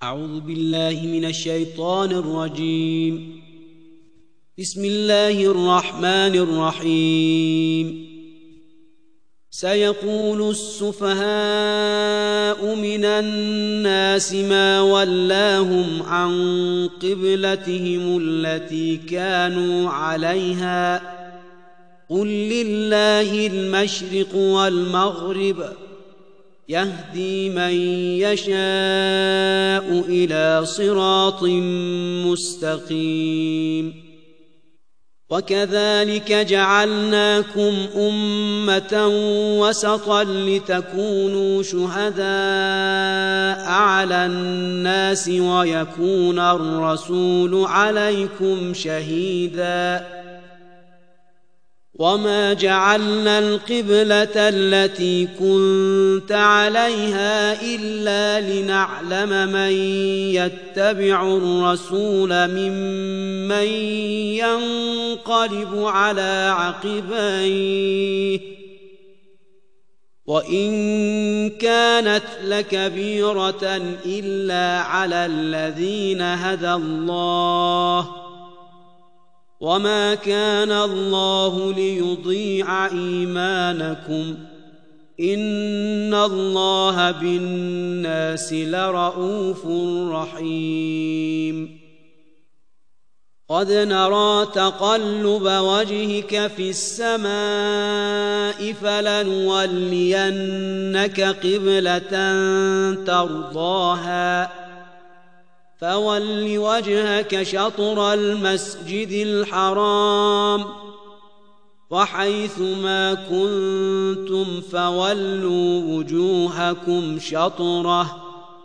أعوذ بالله من الشيطان الرجيم. بسم الله الرحمن الرحيم. سيقول السفهاء من الناس ما ولاهم عن قبلتهم التي كانوا عليها قل لله المشرق والمغرب يهدي من يشاء إلى صراط مستقيم. وكذلك جعلناكم أمة وسطا لتكونوا شهداء على الناس ويكون الرسول عليكم شهيدا. وما جعلنا القبلة التي كنت عليها إلا لنعلم من يتبع الرسول ممن ينقلب على عقبيه وإن كانت لكبيرة إلا على الذين هدى الله وما كان الله ليضيع إيمانكم إن الله بالناس لرءوف رحيم. قد نرى تقلب وجهك في السماء فلنولينك قبلة ترضاها فول وجهك شطر المسجد الحرام وحيث ما كنتم فولوا وجوهكم شطره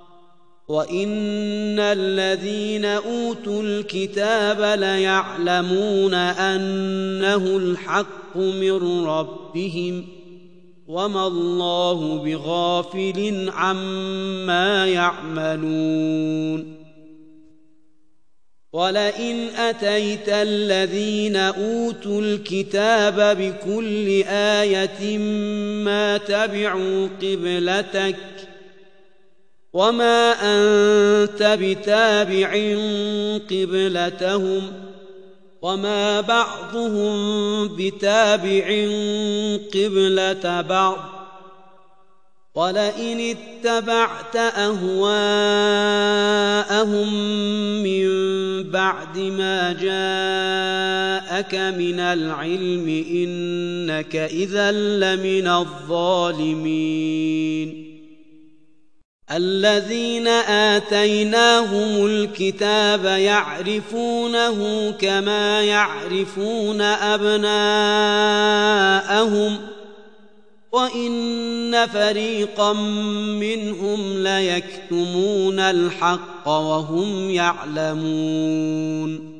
وإن الذين أوتوا الكتاب ليعلمون أنه الحق من ربهم وما الله بغافل عما يعملون. ولئن أتيت الذين أوتوا الكتاب بكل آية ما تبعوا قبلتك وما أنت بتابع قبلتهم وما بعضهم بتابع قبلة بعض ولئن اتبعت أهواءهم من بعد ما جاءك من العلم إنك إذا لمن الظالمين. الذين آتيناهم الكتاب يعرفونه كما يعرفون أبناءهم وإن فريقا منهم ليكتمون الحق وهم يعلمون.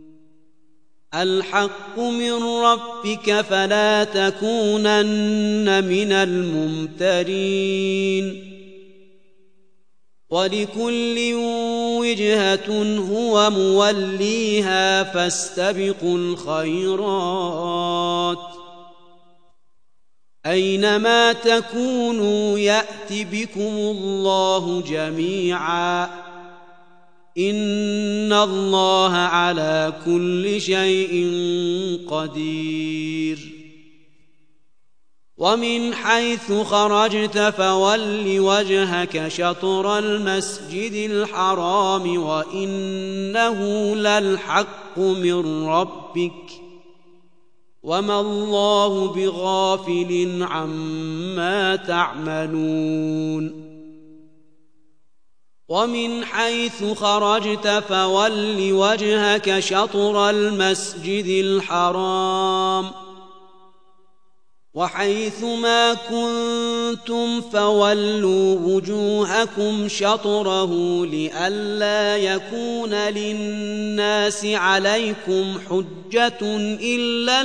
الحق من ربك فلا تكونن من الممترين. ولكل وجهة هو موليها فاستبقوا الخيرات أينما تكونوا يأت بكم الله جميعا إن الله على كل شيء قدير. ومن حيث خرجت فول وجهك شطر المسجد الحرام وإنه للحق من ربك وما الله بغافل عما تعملون. ومن حيث خرجت فول وجهك شطر المسجد الحرام وحيث ما كنتم فولوا وجوهكم شطره لئلا يكون للناس عليكم حجة إلا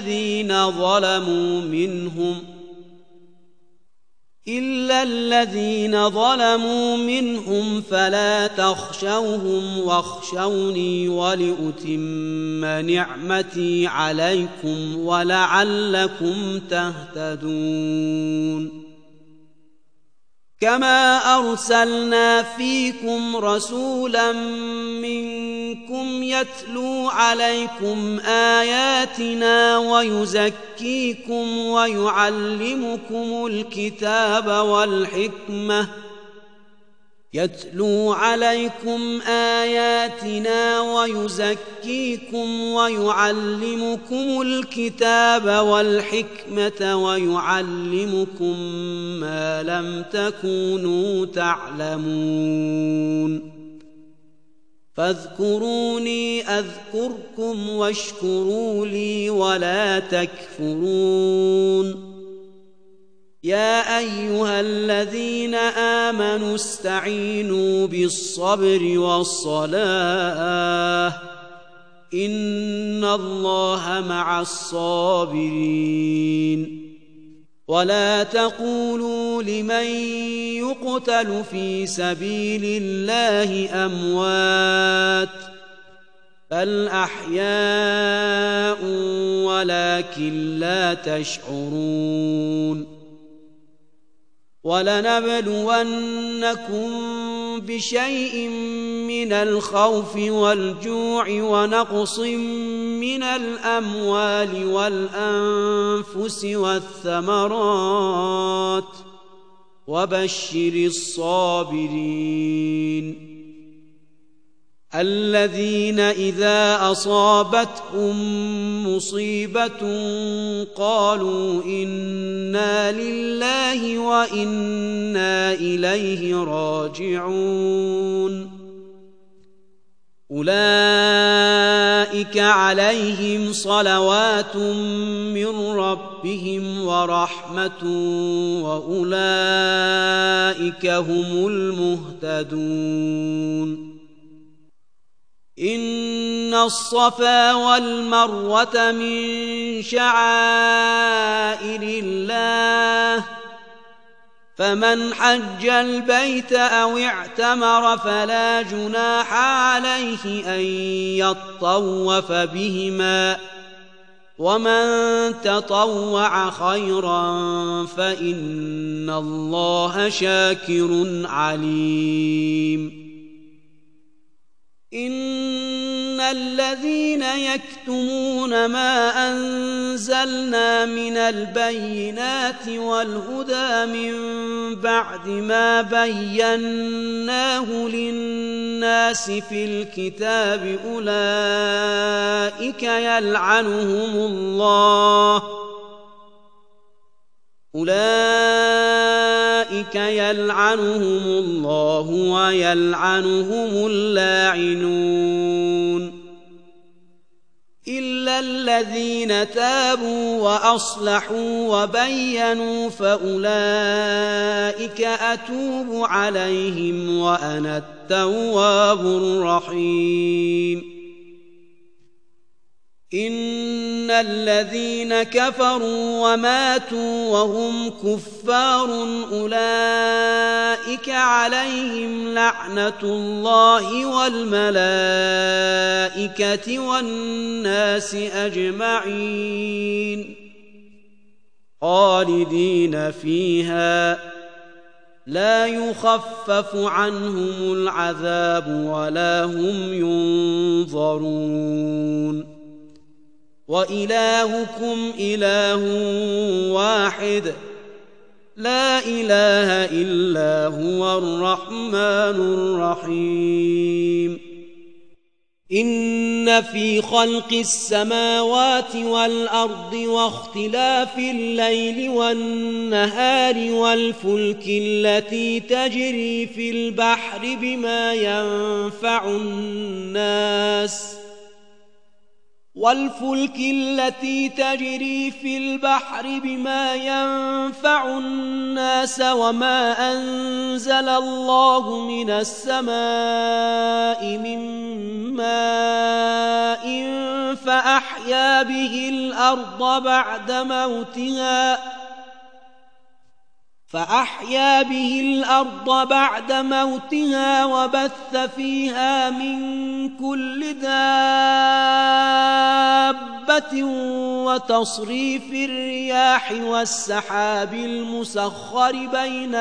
الذين ظلموا منهم فلا تخشوهم واخشوني ولأتم نعمتي عليكم ولعلكم تهتدون. كما أرسلنا فيكم رسولا منكم يتلو عليكم آياتنا ويزكيكم ويعلمكم الكتاب والحكمة ويعلمكم ما لم تكونوا تعلمون فاذكروني أذكركم واشكروا لي ولا تكفرون يا أيها الذين آمنوا استعينوا بالصبر والصلاة إن الله مع الصابرين ولا تقولوا لمن يقتل في سبيل الله أموات بل أحياء ولكن لا تشعرون ولنبلونكم بشيء من الخوف والجوع ونقص من الأموال والأنفس والثمرات وبشر الصابرين الذين إذا أصابتهم مصيبة قالوا إنا لله وإنا إليه راجعون أولئك عليهم صلوات من ربهم ورحمة وأولئك هم المهتدون إن الصفا والمروة من شعائر الله فمن حج البيت أو اعتمر فلا جناح عليه أن يطوف بهما ومن تطوع خيرا فإن الله شاكر عليم إن الذين يكتمون ما أنزلنا من البينات والهدى من بعد ما بيناه للناس في الكتاب أولئك يلعنهم الله ويلعنهم اللاعنون إلا الذين تابوا وأصلحوا وبينوا فأولئك أتوب عليهم وأنا التواب الرحيم إن الذين كفروا وماتوا وهم كفار أولئك عليهم لعنة الله والملائكة والناس أجمعين خالدين فيها لا يخفف عنهم العذاب ولا هم ينظرون وإلهكم إله واحد لا إله إلا هو الرحمن الرحيم إن في خلق السماوات والأرض واختلاف الليل والنهار والفلك التي تجري في البحر بما ينفع الناس وما أنزل الله من السماء من ماء فأحيا به الأرض بعد موتها فأحيا به الأرض بعد موتها وبث فيها من كل دابة وتصريف الرياح والسحاب المسخر بين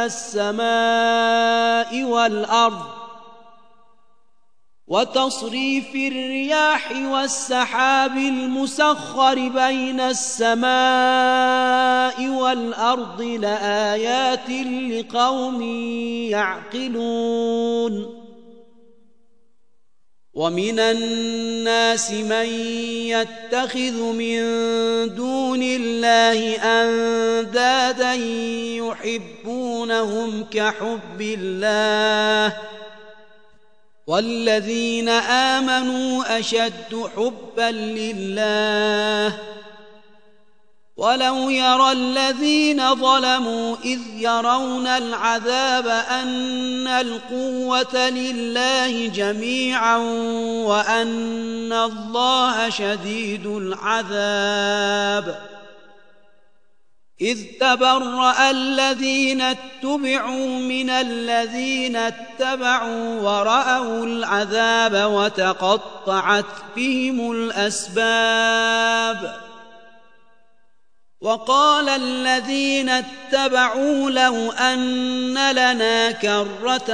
السماء والأرض لآيات لقوم يعقلون ومن الناس من يتخذ من دون الله أندادا يحبونهم كحب الله والذين آمنوا أشد حبا لله ولو يرى الذين ظلموا إذ يرون العذاب أن القوة لله جميعا وأن الله شديد العذاب إذ تبرأ الذين اتبعوا من الذين اتبعوا ورأوا العذاب وتقطعت بهم الأسباب وقال الذين اتبعوا لو أن لنا كرة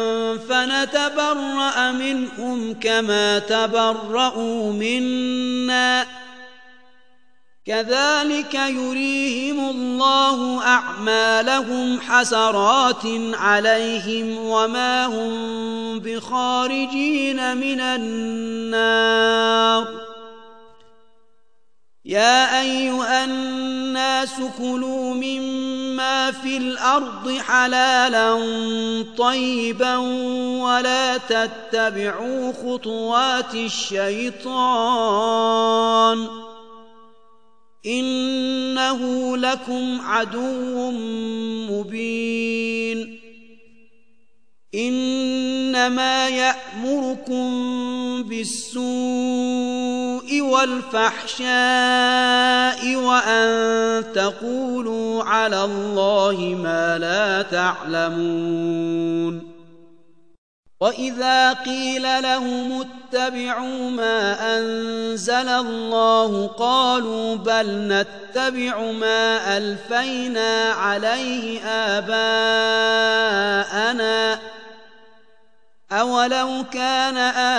فنتبرأ منهم كما تبرأوا منا كذلك يريهم الله أعمالهم حسرات عليهم وما هم بخارجين من النار يا أيها الناس كلوا مما في الأرض حلالا طيبا ولا تتبعوا خطوات الشيطان إنه لكم عدو مبين إنما يأمركم بالسوء والفحشاء وأن تقولوا على الله ما لا تعلمون وإذا قيل لهم اتبعوا ما أنزل الله قالوا بل نتبع ما ألفينا عليه آباءنا أولو كان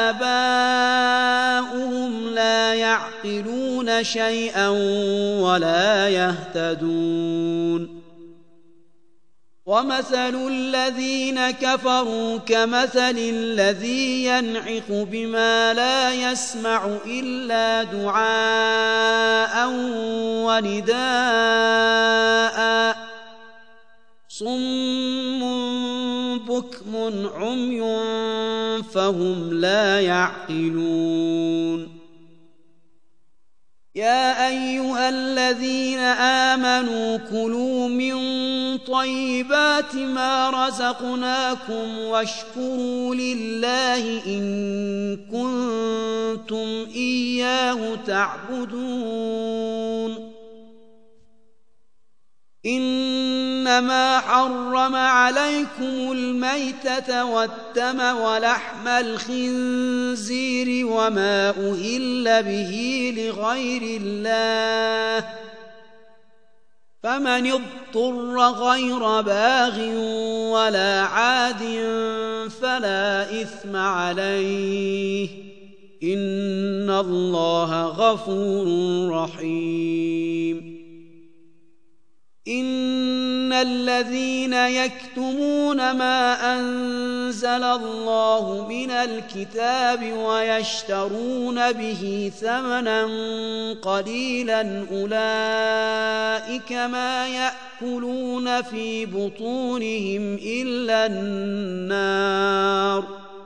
آباؤهم لا يعقلون شيئا ولا يهتدون ومثل الذين كفروا كمثل الذي ينعق بما لا يسمع إلا دعاء ونداء صم بكم عمي فهم لا يعقلون يا أيها الذين آمنوا كلوا من طيبات ما رزقناكم واشكروا لله إن كنتم إياه تعبدون إنما حرم عليكم الميتة والدم ولحم الخنزير وما أهل به لغير الله فمن اضطر غير باغ ولا عاد فلا إثم عليه إن الله غفور رحيم إن الذين يكتمون ما أنزل الله من الكتاب ويشترون به ثمنا قليلا أولئك ما يأكلون في بطونهم إلا النار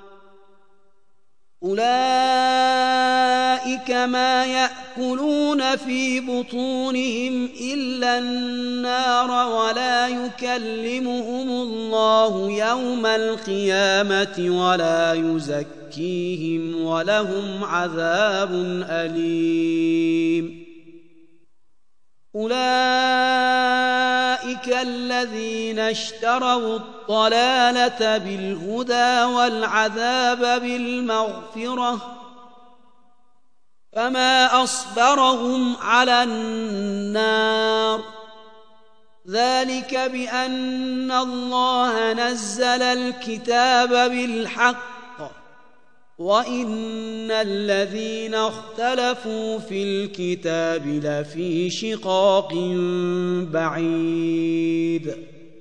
أولئك ما يأكلون في بطونهم إلا النار ولا يكلمهم الله يوم القيامة ولا يزكيهم ولهم عذاب أليم أولئك الذين اشتروا الضلالة بالهدى والعذاب بالمغفرة فما أصبرهم على النار ذلك بأن الله نزل الكتاب بالحق وإن الذين اختلفوا في الكتاب لفي شقاق بعيد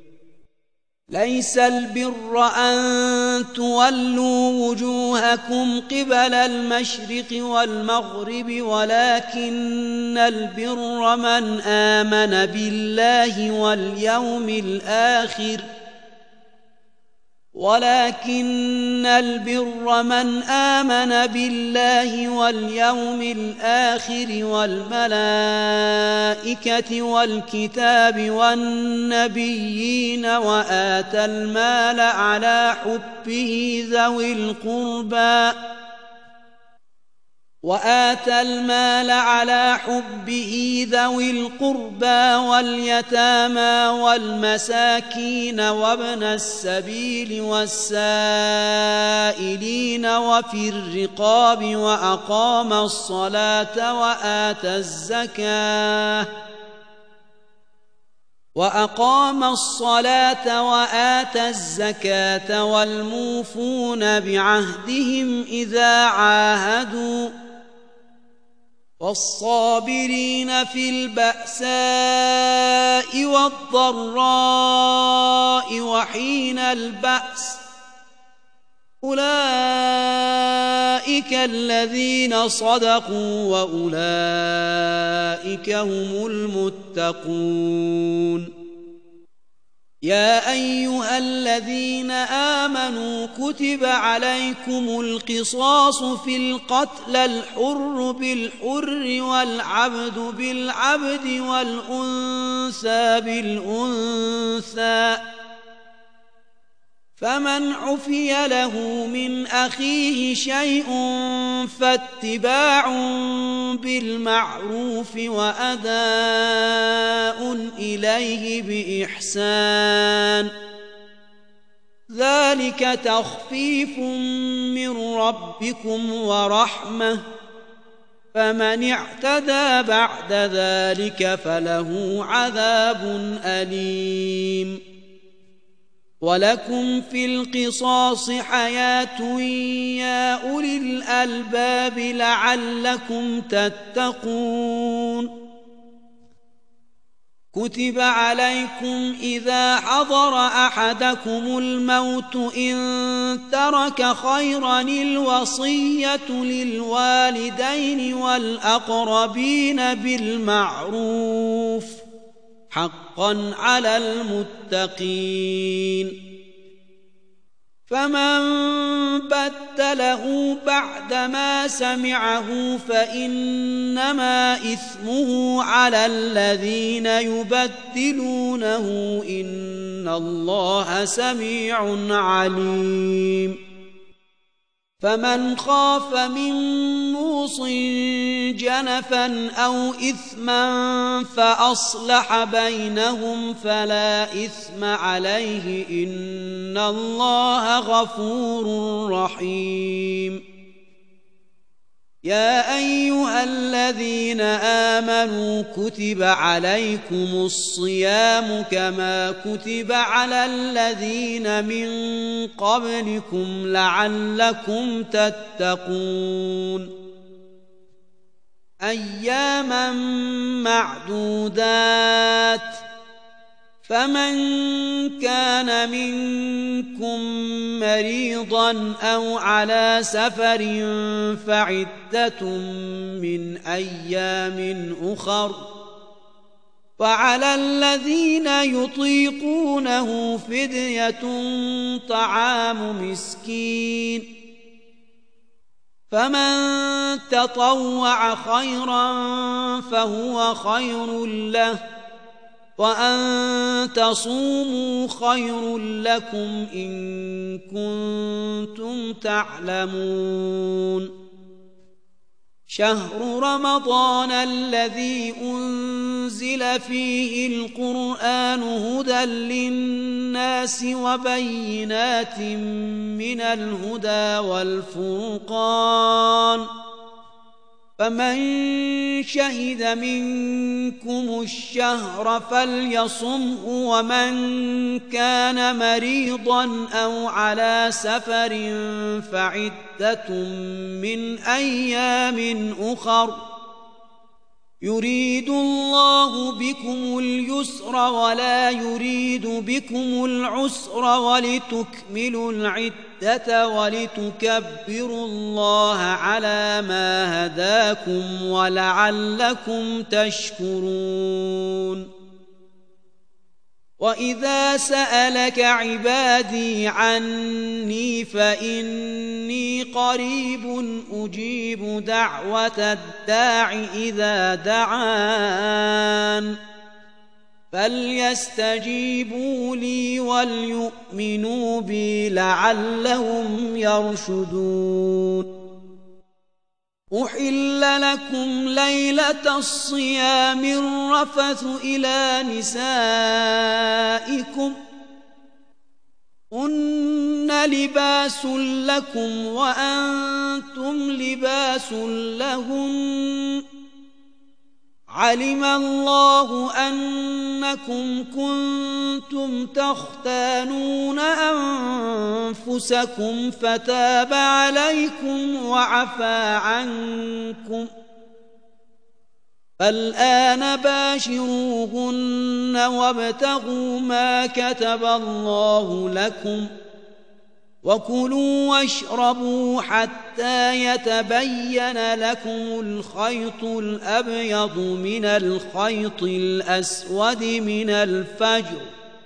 ليس البر أن تولوا وجوهكم قبل المشرق والمغرب ولكن البر من آمن بالله واليوم الآخر والملائكة والكتاب والنبيين وآتى المال على حبه ذوي القربى واليتامى والمساكين وابن السبيل والسائلين وفي الرقاب وأقام الصلاة وآتى الزكاة والموفون بعهدهم إذا عاهدوا والصابرين في البأساء والضراء وحين البأس أولئك الذين صدقوا وأولئك هم المتقون يا أيها الذين آمنوا كتب عليكم القصاص في القتل الحر بالحر والعبد بالعبد والأنثى بالأنثى فمن عفي له من أخيه شيء فاتباع بالمعروف وأداء إليه بإحسان ذلك تخفيف من ربكم ورحمة فمن اعتدى بعد ذلك فله عذاب أليم ولكم في القصاص حياة يا أولي الألباب لعلكم تتقون كتب عليكم إذا حضر أحدكم الموت إن ترك خيرا الوصية للوالدين والأقربين بالمعروف حقا على المتقين فمن بدله بعدما سمعه فإنما إثمه على الذين يبدلونه إن الله سميع عليم فمن خاف من موص جنفا أو إثما فأصلح بينهم فلا إثم عليه إن الله غفور رحيم يا أيها الذين آمنوا كتب عليكم الصيام كما كتب على الذين من قبلكم لعلكم تتقون أياما معدودات فمن كان منكم مريضا أو على سفر فعدة من أيام أخر وعلى الذين يطيقونه فدية طعام مسكين فمن تطوع خيرا فهو خير له وأن تصوموا خير لكم إن كنتم تعلمون شهر رمضان الذي أنزل فيه القرآن هدى للناس وبينات من الهدى والفرقان فمن شهد منكم الشهر فليصمه ومن كان مريضا أو على سفر فعدة من أيام أخر يريد الله بكم اليسر ولا يريد بكم العسر ولتكملوا العدة ولتكبروا الله على ما هداكم ولعلكم تشكرون وإذا سألك عبادي عني فإني قريب أجيب دعوة الداع إذا دعان فليستجيبوا لي وليؤمنوا بي لعلهم يرشدون أحل لكم ليلة الصيام الرفث إلى نسائكم هن لباس لكم وأنتم لباس لهن علم الله أنكم كنتم تختانون أنفسكم فتاب عليكم وعفى عنكم فالآن باشروهن وابتغوا ما كتب الله لكم وكلوا واشربوا حتى يتبين لكم الخيط الأبيض من الخيط الأسود من الفجر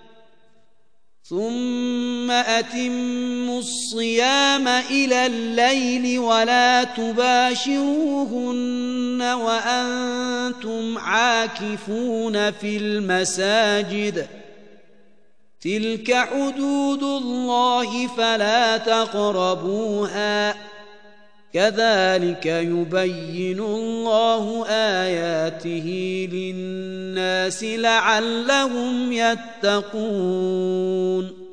ثم أتموا الصيام إلى الليل ولا تباشروهن وأنتم عاكفون في المساجد تلك حدود الله فلا تقربوها كذلك يبين الله آياته للناس لعلهم يتقون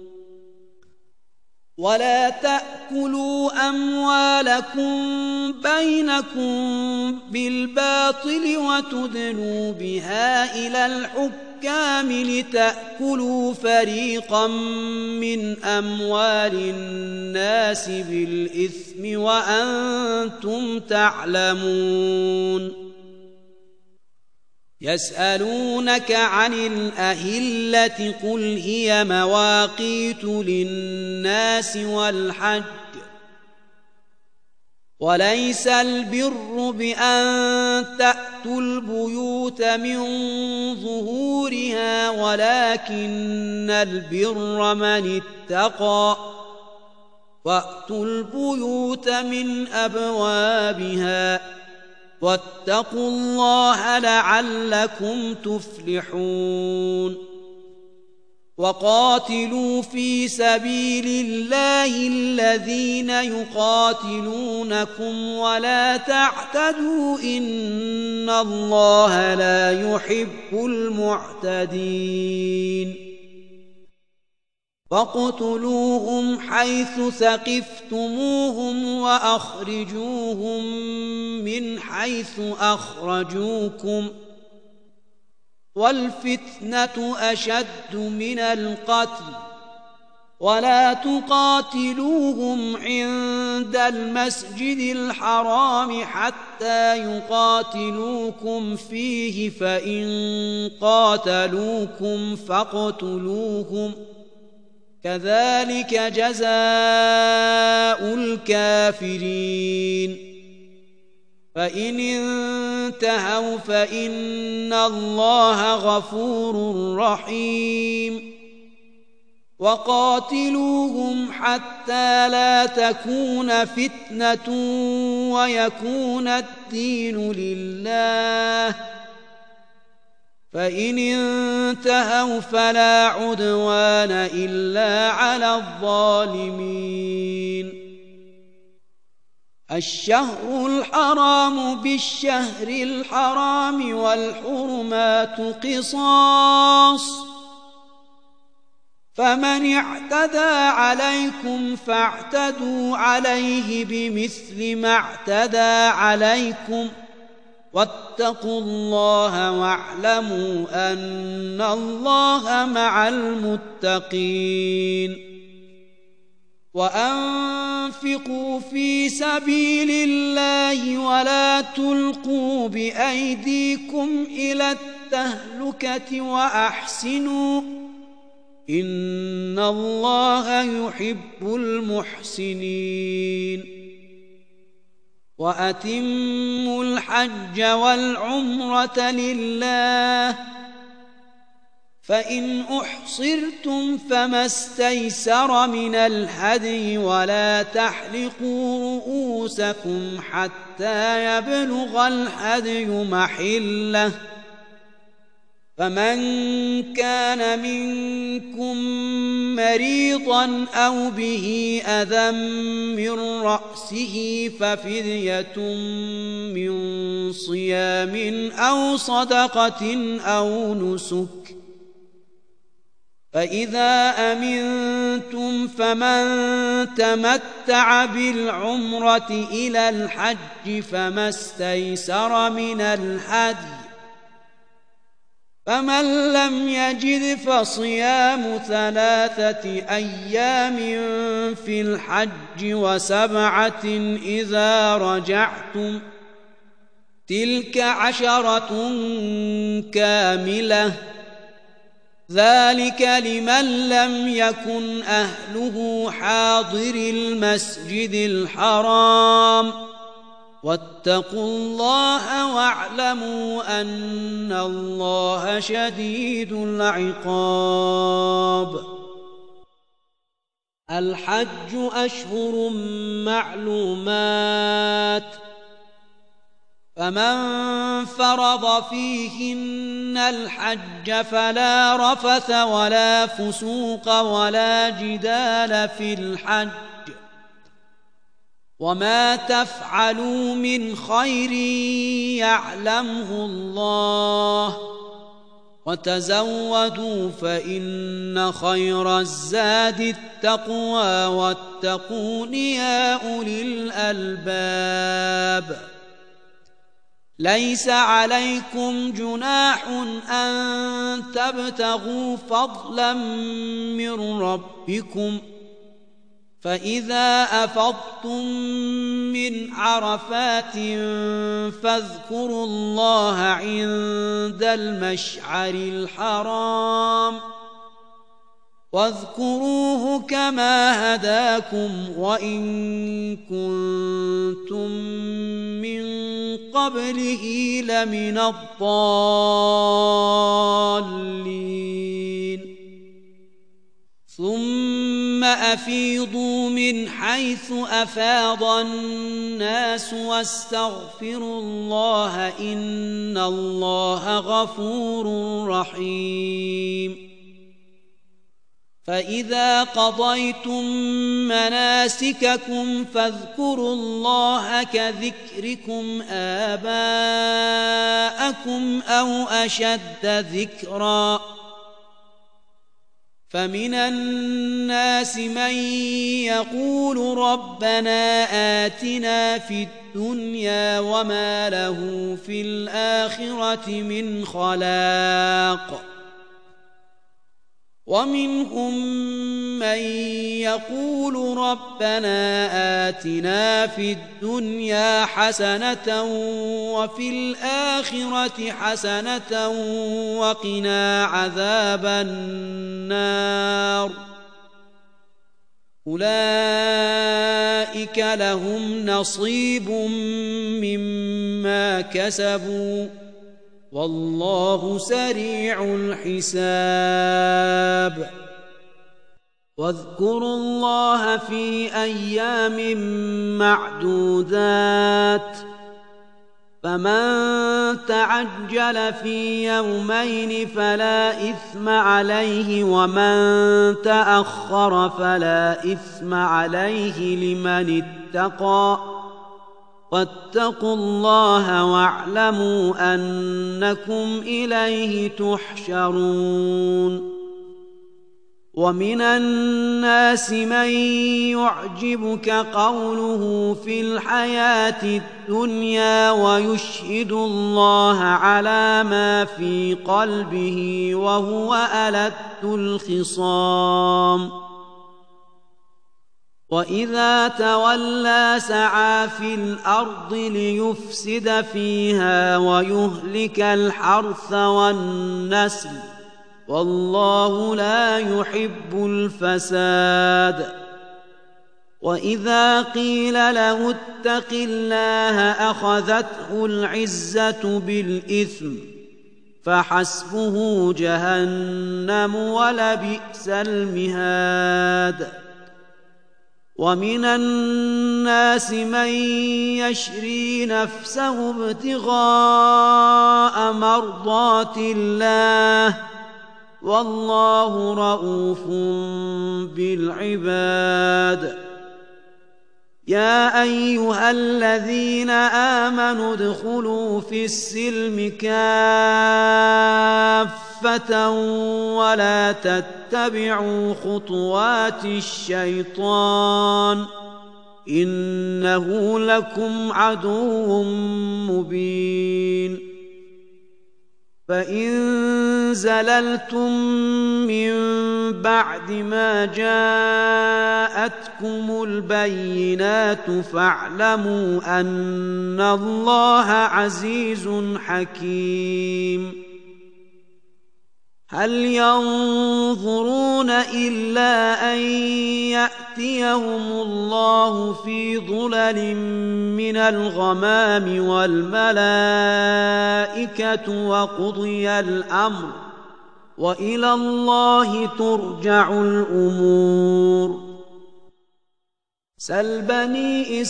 ولا تأكلوا أموالكم بينكم بالباطل وتدلوا بها إلى الحكام لتأكلوا فريقا من أموال الناس بالإثم وأنتم تعلمون يسألونك عن الأهلة قل هي مواقيت للناس والحج وليس البر بأن تأتوا البيوت من ظهورها ولكن البر من اتقى وأتوا البيوت من أبوابها واتقوا الله لعلكم تفلحون وقاتلوا في سبيل الله الذين يقاتلونكم ولا تعتدوا إن الله لا يحب المعتدين واقتلوهم حيث ثقفتموهم وأخرجوهم من حيث أخرجوكم والفتنة أشد من القتل ولا تقاتلوهم عند المسجد الحرام حتى يقاتلوكم فيه فإن قاتلوكم فاقتلوهم كذلك جزاء الكافرين فإن انتهوا فإن الله غفور رحيم وقاتلوهم حتى لا تكون فتنة ويكون الدين لله فإن انتهوا فلا عدوان إلا على الظالمين الشهر الحرام بالشهر الحرام والحرمات قصاص فمن اعتدى عليكم فاعتدوا عليه بمثل ما اعتدى عليكم واتقوا الله واعلموا أن الله مع المتقين وأنفقوا في سبيل الله ولا تلقوا بأيديكم إلى التهلكة وأحسنوا إن الله يحب المحسنين وأتموا الحج والعمرة لله فإن أحصرتم فما استيسر من الهدي ولا تحلقوا رؤوسكم حتى يبلغ الهدي محله فمن كان منكم مريضا أو به أذى من رأسه ففدية من صيام أو صدقة أو نسك فإذا أمنتم فمن تمتع بالعمرة إلى الحج فما استيسر من الهدي فمن لم يجد فصيام 3 أيام في الحج و7 إذا رجعتم تلك 10 كاملة ذلك لمن لم يكن أهله حاضر المسجد الحرام واتقوا الله واعلموا أن الله شديد العقاب الحج أشهر معلومات فمن فرض فيهن الحج فلا رفث ولا فسوق ولا جدال في الحج وما تفعلوا من خير يعلمه الله وتزودوا فإن خير الزاد التقوى واتقون يا أولي الألباب ليس عليكم جناح أن تبتغوا فضلا من ربكم فإذا أفضتم من عرفات فاذكروا الله عند المشعر الحرام واذكروه كما هداكم وإن كنتم من قبله لمن الضالين ثم أفيضوا من حيث أفاض الناس واستغفروا الله إن الله غفور رحيم فإذا قضيتم مناسككم فاذكروا الله كذكركم آباءكم أو أشد ذكرًا فمن الناس من يقول ربنا آتنا في الدنيا وما له في الآخرة من خلاق ومنهم من يقول ربنا آتنا في الدنيا حسنة وفي الآخرة حسنة وقنا عذاب النار أولئك لهم نصيب مما كسبوا والله سريع الحساب واذكروا الله في أيام معدودات فمن تعجل في يومين فلا إثم عليه ومن تأخر فلا إثم عليه لمن اتقى واتقوا الله واعلموا أنكم إليه تحشرون. ومن الناس من يعجبك قوله في الحياة الدنيا ويشهد الله على ما في قلبه وهو ألد الخصام. وإذا تولى سعى في الأرض ليفسد فيها ويهلك الحرث والنسل والله لا يحب الفساد. وإذا قيل له اتق الله أخذته العزة بالإثم فحسبه جهنم ولبئس المهاد. ومن الناس من يشري نفسه ابتغاء مرضات الله والله رءوف بالعباد. يا أيها الذين آمنوا ادخلوا في السلم كافة ولا تتبعوا خطوات الشيطان إنه لكم عدو مبين. فإن زللتم من بعد ما جاءتكم البينات فاعلموا أن الله عزيز حكيم. هل ينظرون إلا أن يأتيهم الله في ظلل من الغمام والملائكة وقضي الأمر وإلى الله ترجع الأمور. سل بني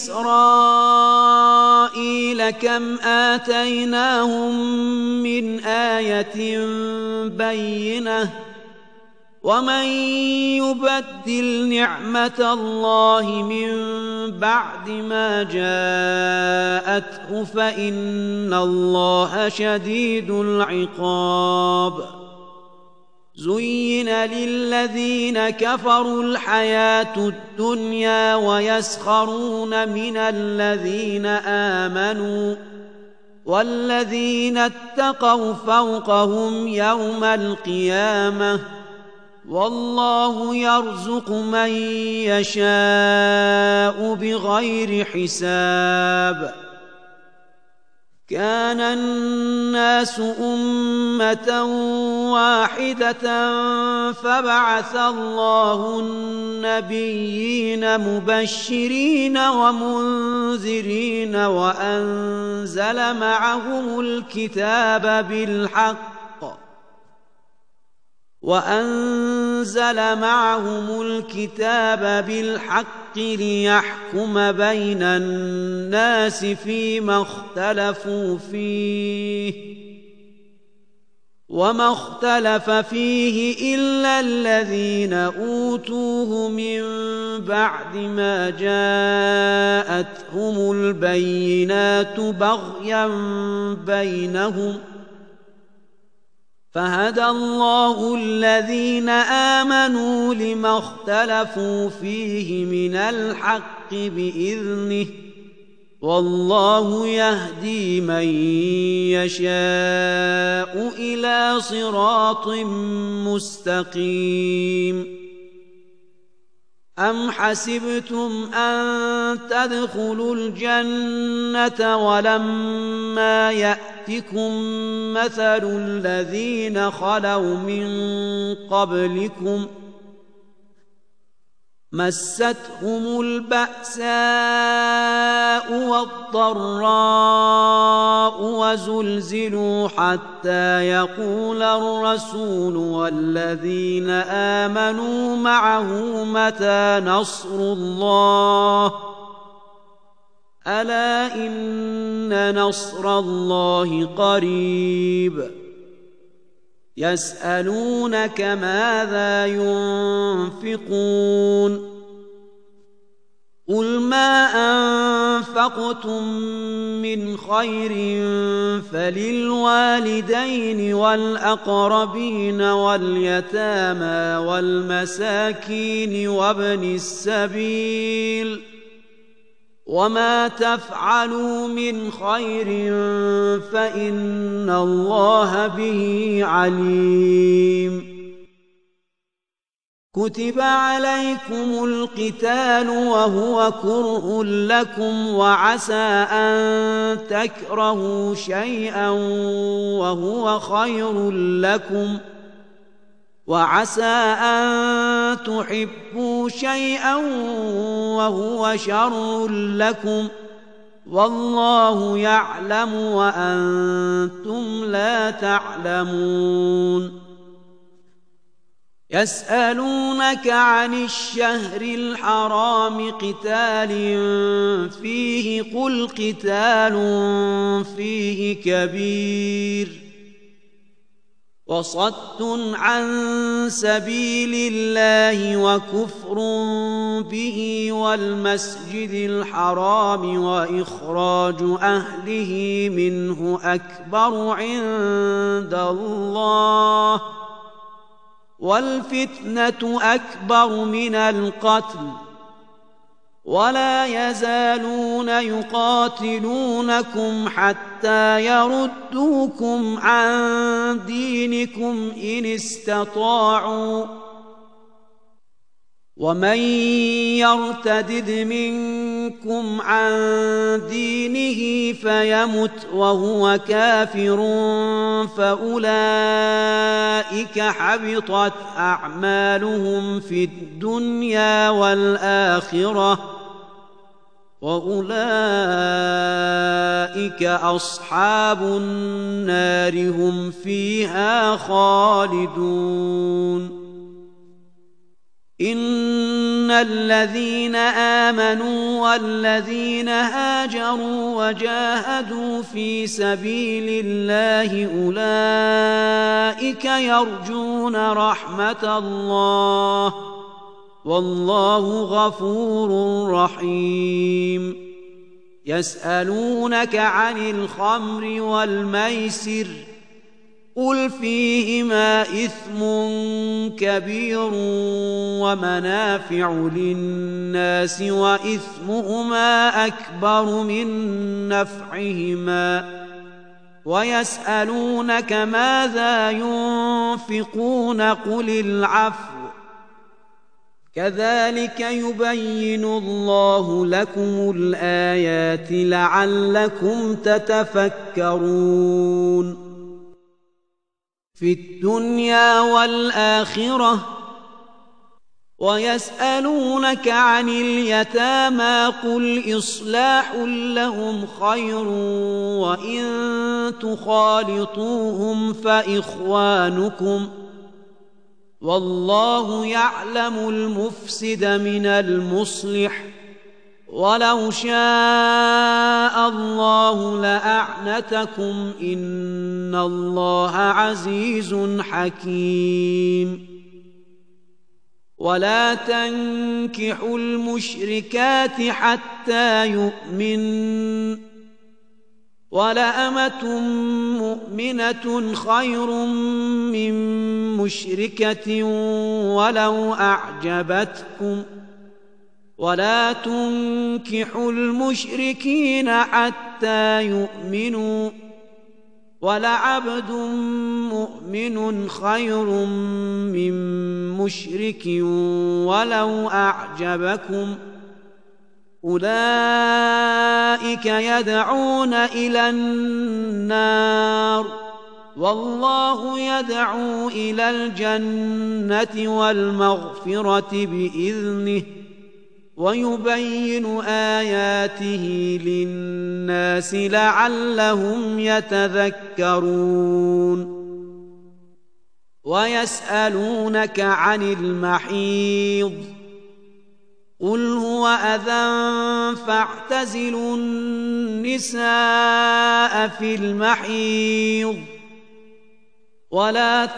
إسرائيل كم آتيناهم من آية بينة ومن يبدل نعمة الله من بعد ما جاءته فإن الله شديد العقاب. زين للذين كفروا الحياة الدنيا ويسخرون من الذين آمنوا والذين اتقوا فوقهم يوم القيامة والله يرزق من يشاء بغير حساب. كان الناس أمة واحدة فبعث الله النبيين مبشرين ومنذرين وأنزل معهم الكتاب بالحق ليحكم بين الناس فيما اختلفوا فيه وما اختلف فيه إلا الذين أوتوه من بعد ما جاءتهم البينات بغيا بينهم فهدى الله الذين آمنوا لما اختلفوا فيه من الحق بإذنه والله يهدي من يشاء إلى صراط مستقيم. أم حسبتم أن تدخلوا الجنة ولما يأتكم مثل الذين خلوا من قبلكم مستهم البأساء والضراء وزلزلوا حتى يقول الرسول والذين آمنوا معه متى نصر الله ألا إن نصر الله قريب. يسألونك ماذا ينفقون قل ما أنفقتم من خير فللوالدين والأقربين واليتامى والمساكين وابن السبيل وما تفعلوا من خير فإن الله به عليم. كتب عليكم القتال وهو كره لكم وعسى أن تكرهوا شيئا وهو خير لكم وعسى أن تحبوا شيئا وهو شر لكم والله يعلم وأنتم لا تعلمون. يسألونك عن الشهر الحرام قتال فيه قل قتال فيه كبير وصد عن سبيل الله وكفر به والمسجد الحرام وإخراج أهله منه أكبر عند الله والفتنة أكبر من القتل ولا يزالون يقاتلونكم حتى يردوكم عن دينكم إن استطاعوا ومن يرتدد منكم عن دينه فيمت وهو كافر فأولئك حبطت أعمالهم في الدنيا والآخرة وأولئك أصحاب النار هم فيها خالدون. إن الذين آمنوا والذين هاجروا وجاهدوا في سبيل الله أولئك يرجون رحمة الله والله غفور رحيم. يسألونك عن الخمر والميسر قل فيهما إثم كبير ومنافع للناس وإثمهما أكبر من نفعهما ويسألونك ماذا ينفقون قل العفو كذلك يبين الله لكم الآيات لعلكم تتفكرون. في الدنيا والآخرة ويسألونك عن اليتامى قل إصلاح لهم خير وإن تخالطوهم فإخوانكم والله يعلم المفسد من المصلح ولو شاء الله لأعنتكم إن الله عزيز حكيم. ولا تنكحوا المشركات حتى يؤمن ولأمة مؤمنة خير من مشركة ولو أعجبتكم ولا تنكحوا المشركين حتى يؤمنوا ولعبد مؤمن خير من مشرك ولو أعجبكم أولئك يدعون إلى النار والله يدعو إلى الجنة والمغفرة بإذنه ويبين آياته للناس لعلهم يتذكرون. ويسألونك عن المحيض قل هو أذى فاعتزلوا النساء في المحيض ولا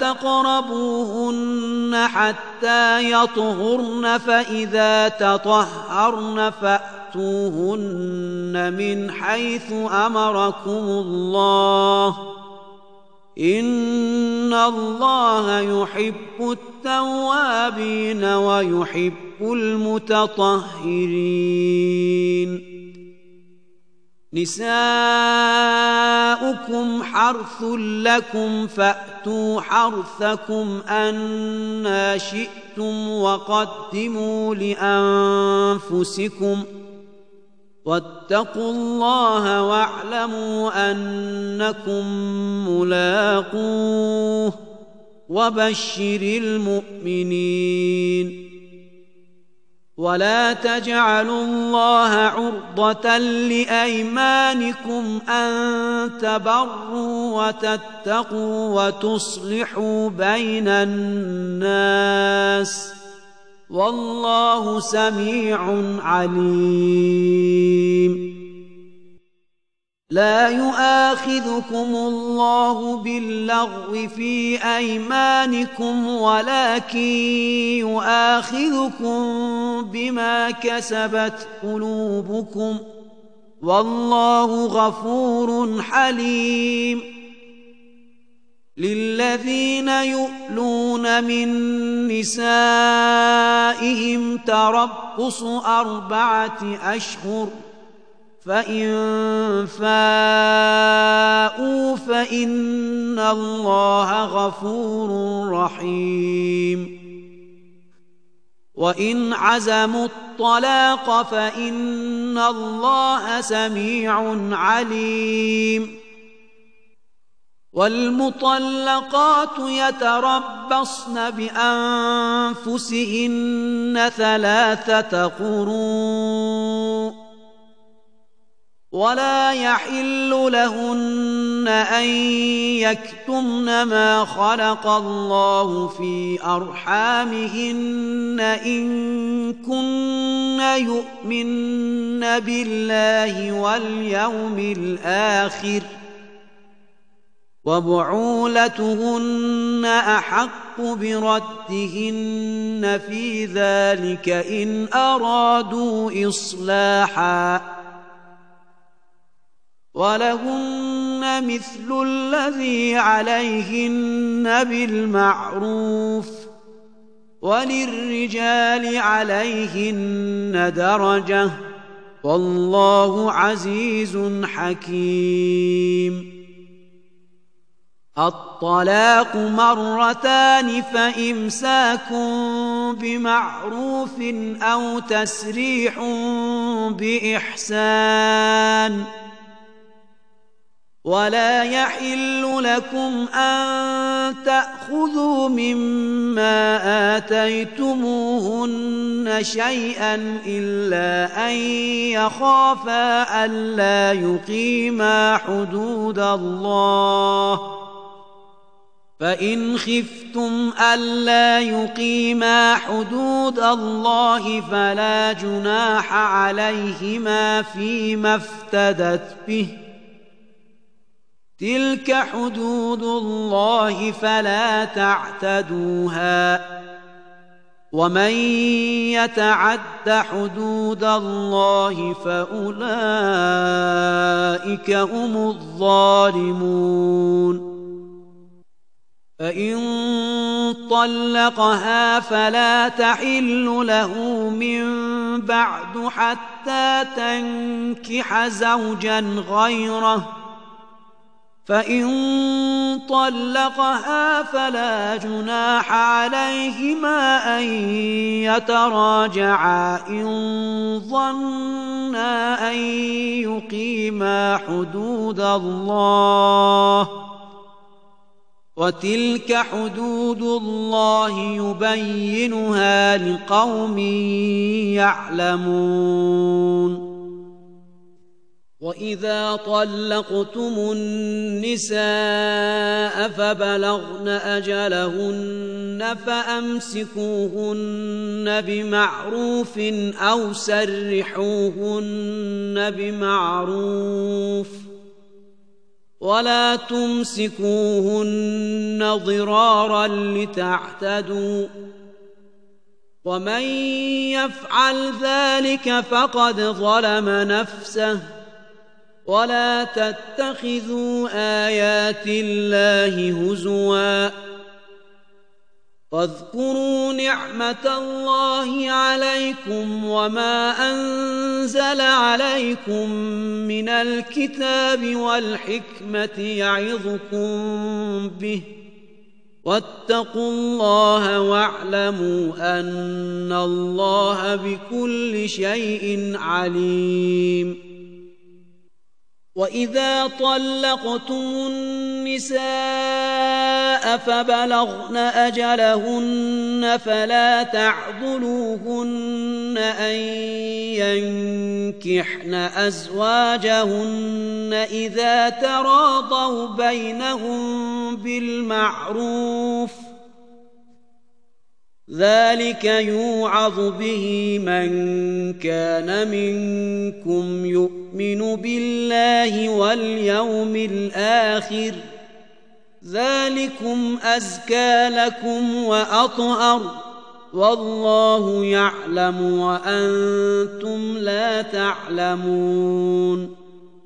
تقربوهن حتى يطهرن فإذا تطهرن فأتوهن من حيث أمركم الله إن الله يحب التوابين ويحب المتطهرين نساؤكم حرث لكم فأتوا حرثكم أنى شئتم وقدموا لأنفسكم واتقوا الله واعلموا أنكم ملاقوه وبشر المؤمنين ولا تجعلوا الله عرضة لأيمانكم أن تبروا وتتقوا وتصلحوا بين الناس والله سميع عليم لا يؤاخذكم الله باللغو في أيمانكم ولكن يؤاخذكم بما كسبت قلوبكم والله غفور حليم للذين يؤلون من نسائهم تربص 4 أشهر فإن فاءوا فإن الله غفور رحيم وإن عزموا الطلاق فإن الله سميع عليم والمطلقات يتربصن بأنفسهن 3 قروء ولا يحل لهن أن يكتمن ما خلق الله في أرحامهن إن كن يؤمن بالله واليوم الآخر وبعولتهن أحق بردهن في ذلك إن أرادوا إصلاحا ولهن مثل الذي عليهن بالمعروف وللرجال عليهن درجة والله عزيز حكيم الطلاق 2 فإمساك بمعروف أو تسريح بإحسان ولا يحل لكم أن تأخذوا مما آتيتموهن شيئا إلا أن يخافا ألا يقيما حدود الله فإن خفتم ألا يقيما حدود الله فلا جناح عليهما فيما افتدت به تلك حدود الله فلا تعتدوها ومن يتعد حدود الله فأولئك هم الظالمون فإن طلقها فلا تحل له من بعد حتى تنكح زوجا غيره فإن طلقها فلا جناح عليهما أن يتراجعا إن ظنا أن يقيما حدود الله وتلك حدود الله يبينها لقوم يعلمون وإذا طلقتم النساء فبلغن أجلهن فأمسكوهن بمعروف أو سرحوهن بمعروف ولا تمسكوهن ضرارا لتعتدوا ومن يفعل ذلك فقد ظلم نفسه ولا تتخذوا آيات الله هزوا واذكروا نعمة الله عليكم وما أنزل عليكم من الكتاب والحكمة يعظكم به واتقوا الله واعلموا أن الله بكل شيء عليم وإذا طلقتم النساء فبلغن أجلهن فلا تعضلوهن أن ينكحن أزواجهن إذا تراضوا بينهم بالمعروف ذلك يوعظ به من كان منكم يؤمن بالله واليوم الآخر ذلكم أزكى لكم وأطهر والله يعلم وأنتم لا تعلمون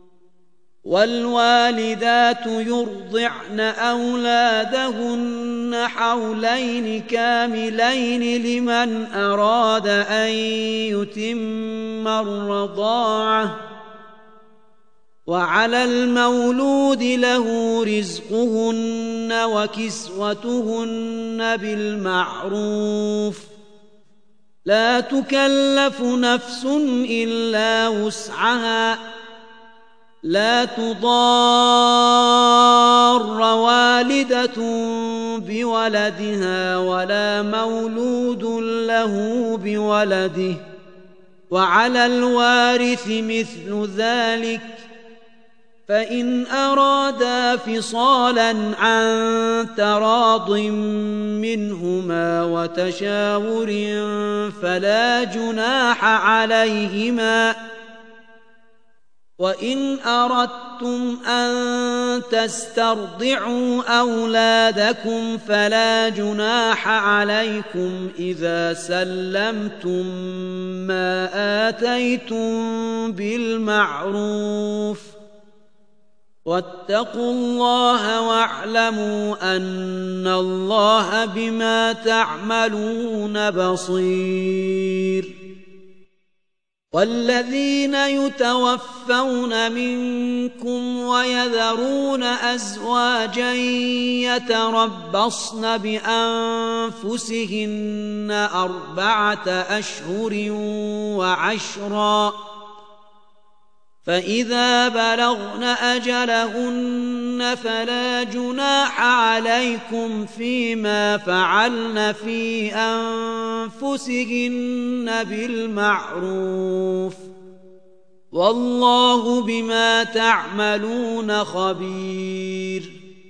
والوالدات يرضعن أولادهن حولين كاملين لمن أراد أن يتم الرضاعة وعلى المولود له رزقهن وكسوتهن بالمعروف لا تكلف نفس إلا وسعها لا تضار والدة بولدها ولا مولود له بولده وعلى الوارث مثل ذلك فإن أرادا فصالا عن تراض منهما وتشاور فلا جناح عليهما وإن أردتم أن تسترضعوا أولادكم فلا جناح عليكم إذا سلمتم ما آتيتم بالمعروف واتقوا الله واعلموا أن الله بما تعملون بصير والذين يتوفون منكم ويذرون أزواجا يتربصن بأنفسهن 4 أشهر وعشرا فإذا بلغن أجلهن فلا جناح عليكم فيما فعلن في أنفسهن بالمعروف والله بما تعملون خبير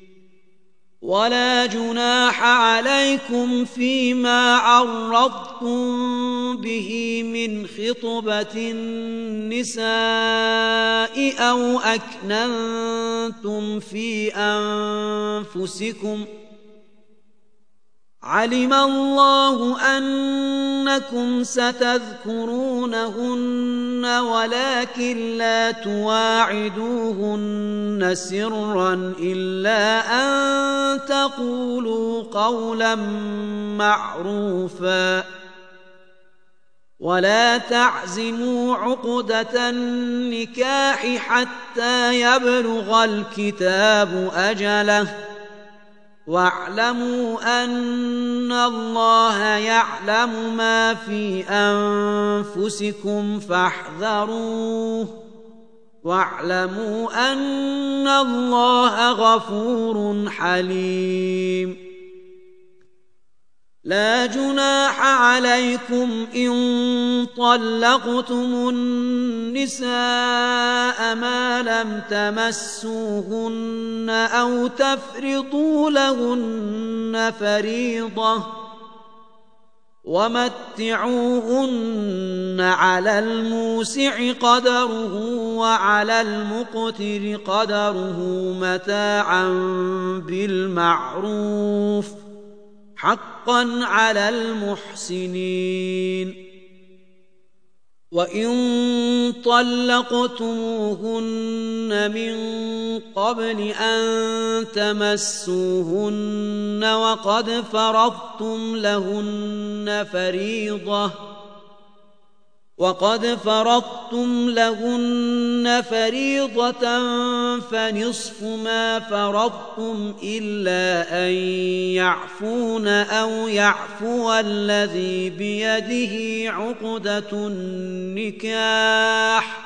ولا جناح عليكم فيما عرضتم به من خطبة النساء أو أكننتم في أنفسكم علم الله أنكم ستذكرونهن ولكن لا تواعدوهن سرا إلا أن تقولوا قولا معروفا ولا تعزموا عقدة النكاح حتى يبلغ الكتاب أجله واعلموا أن الله يعلم ما في أنفسكم فاحذروه واعلموا أن الله غفور حليم لا جناح عليكم إن طلقتم النساء ما لم تمسوهن أو تفرضوا لهن فريضة ومتعوهن على الموسع قدره وعلى المقتر قدره متاعا بالمعروف حقا على المحسنين. وإن طلقتموهن من قبل أن تمسوهن وقد فرضتم لهن فريضة فنصف ما فرضتم إلا أن يعفون أو يعفو الذي بيده عقدة النكاح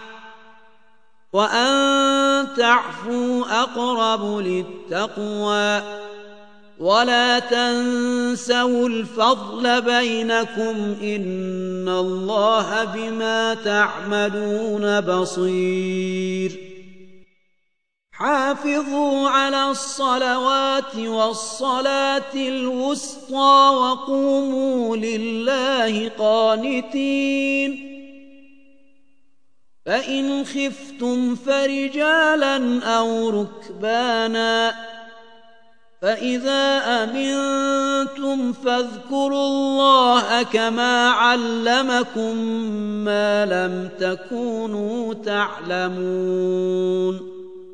وأن تعفوا أقرب للتقوى ولا تنسوا الفضل بينكم إن الله بما تعملون بصير. حافظوا على الصلوات والصلاة الوسطى وقوموا لله قانتين. فإن خفتم فرجالا أو ركبانا فإذا أمنتم فاذكروا الله كما علمكم ما لم تكونوا تعلمون.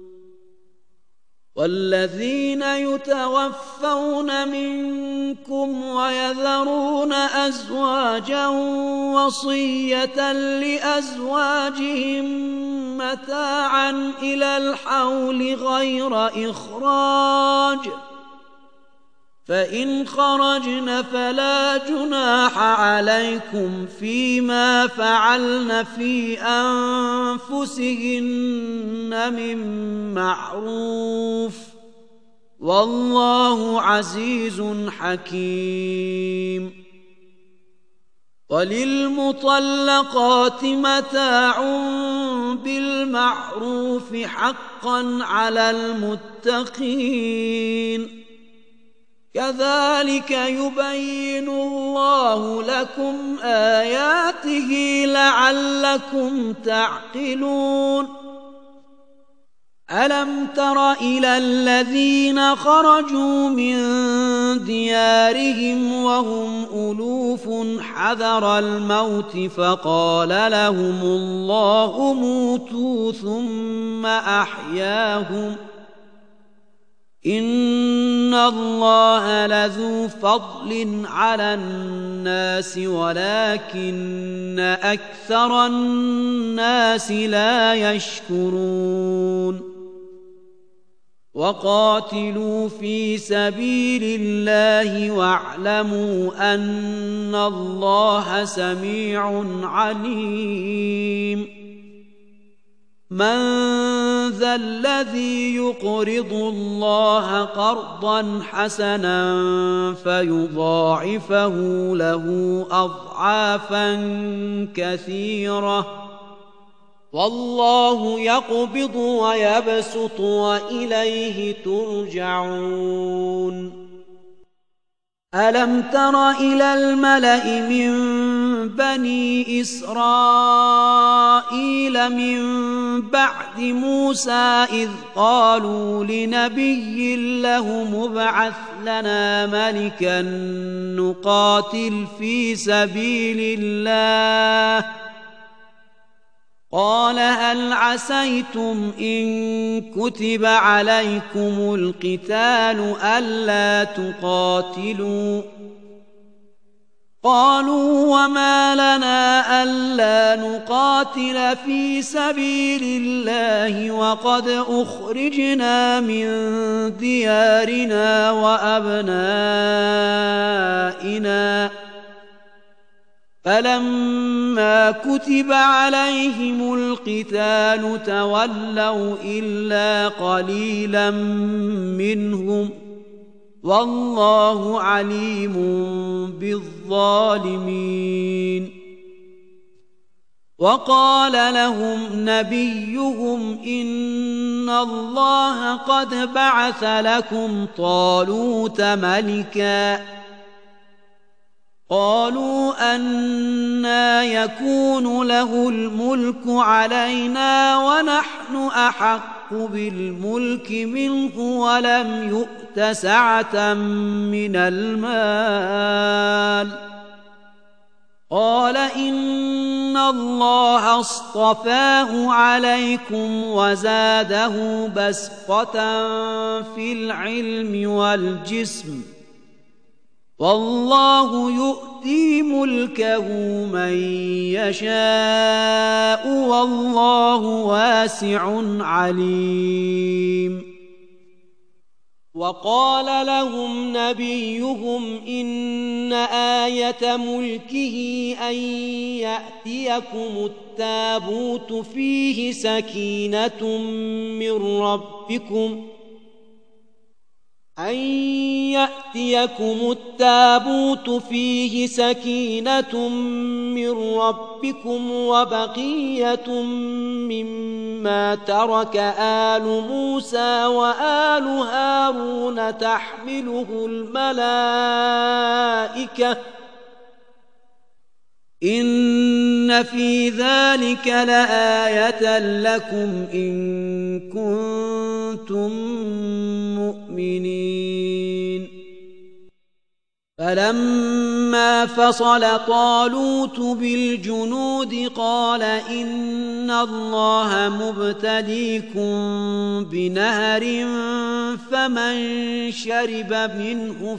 والذين يتوفون منكم ويذرون أزواجا وصية لأزواجهم متاعا إلى الحول غير إخراج فإن خرجن فلا جناح عليكم فيما فعلن في أنفسهن من معروف والله عزيز حكيم. وللمطلقات متاع بالمعروف حقا على المتقين كذلك يبين الله لكم آياته لعلكم تعقلون. ألم تر إلى الذين خرجوا من ديارهم وهم ألوف حذر الموت فقال لهم الله موتوا ثم أحياهم إن الله لذو فضل على الناس ولكن أكثر الناس لا يشكرون. وقاتلوا في سبيل الله واعلموا أن الله سميع عليم. من ذا الذي يقرض الله قرضا حسنا فيضاعفه له أضعافا كثيرة والله يقبض ويبسط وإليه ترجعون. ألم تر إلى الملأ من بني إسرائيل من بعد موسى إذ قالوا لنبي له مبعث لنا ملكا نقاتل في سبيل الله قال هل عسيتم إن كتب عليكم القتال ألا تقاتلوا قالوا وما لنا ألا نقاتل في سبيل الله وقد أخرجنا من ديارنا وأبنائنا فلما كتب عليهم القتال تولوا إلا قليلا منهم والله عليم بالظالمين. وقال لهم نبيهم إن الله قد بعث لكم طالوت ملكا قالوا أنى يكون له الملك علينا ونحن أحق بالملك منه ولم يؤت سعة من المال. قال إن الله اصطفاه عليكم وزاده بسطة في العلم والجسم والله يؤتي ملكه من يشاء والله واسع عليم. وقال لهم نبيهم إن آية ملكه أن يأتيكم التابوت فيه سكينة من ربكم وبقية مما ترك آل موسى وآل هارون تحمله الملائكة إن في ذلك لآية لكم إن كنتم مؤمنين. فلما فصل طالوت بالجنود قال إن الله مبتليكم بنهر فمن شرب منه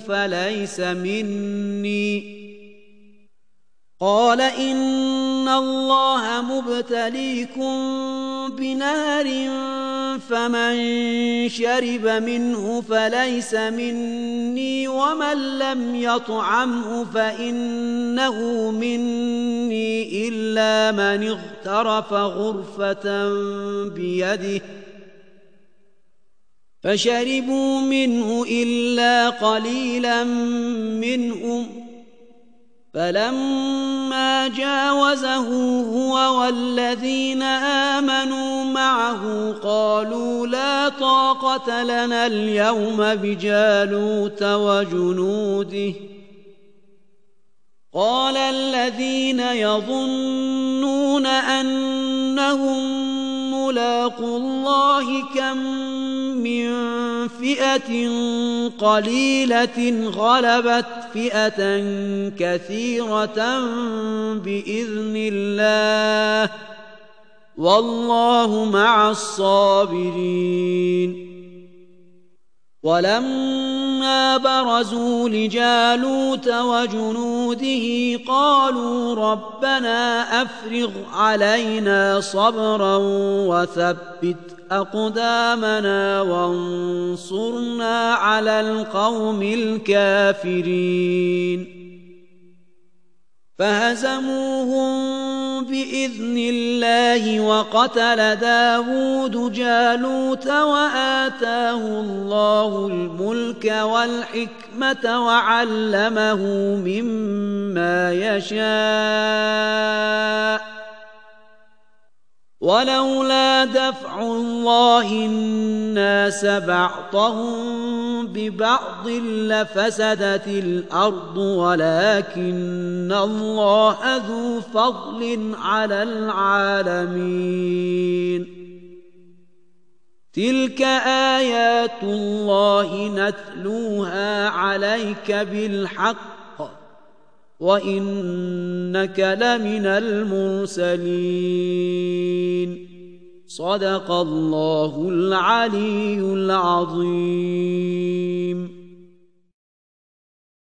فليس مني ومن لم يطعمه فإنه مني إلا من اغترف غرفة بيده فشربوا منه إلا قليلا منهم. فلما جاوزه هو والذين آمنوا معه قالوا لا طاقة لنا اليوم بجالوت وجنوده. قال الذين يظنون أنهم ملاقو الله كم من فئة قليلة غلبت فئة كثيرة بإذن الله والله مع الصابرين. ولما برزوا لجالوت وجنوده قالوا ربنا أفرغ علينا صبرا وثبت أقدامنا وانصرنا على القوم الكافرين. فهزموهم بإذن الله وقتل داود جالوت وآتاه الله الملك والحكمة وعلمه مما يشاء. ولولا دفع الله الناس بعضهم ببعض لفسدت الأرض ولكن الله ذو فضل على العالمين. تلك آيات الله نتلوها عليك بالحق وإنك لمن المرسلين. صدق الله العلي العظيم.